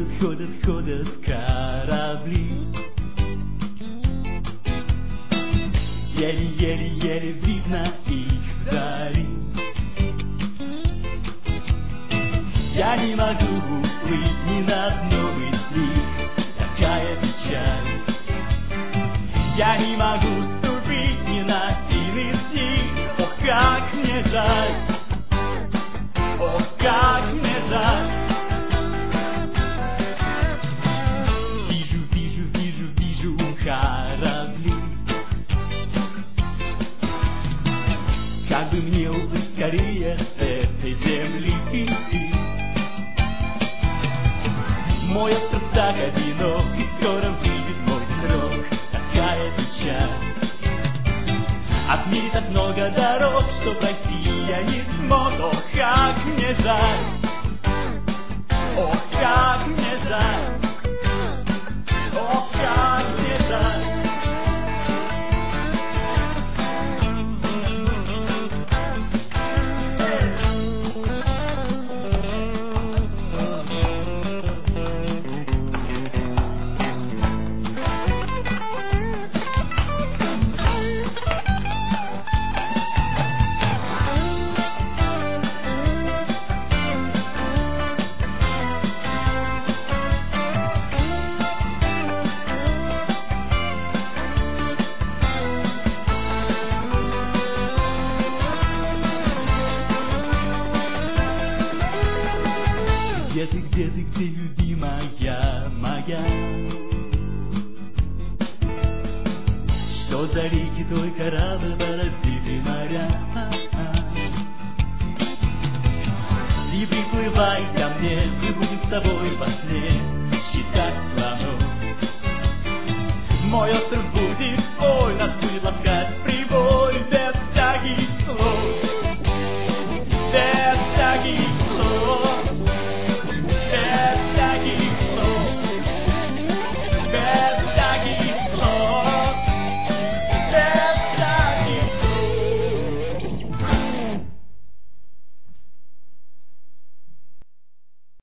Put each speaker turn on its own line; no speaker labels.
ходят корабли. Еле видно их вдали. Я не могу уплыть ни на одном из них, такая печаль. Я не могу ступить ни на один из них. Ох, как мне жаль, ох, как мне жаль. Вижу корабли. Как бы мне уплыть скорее с этой земли. Мой остров так одинок, и скоро выйдет мой срок. Такая печаль. А в мире так много дорог, что пройти я не смог. Ох, как мне жаль, ох, как мне жаль, ох, как мне жаль. Где ты, любимая моя? Что за реки твой корабль бороздит моря? И приплывай ко мне, мы будем с тобой во сне считать слонов. Мой остров будет твой, нас будет ласкать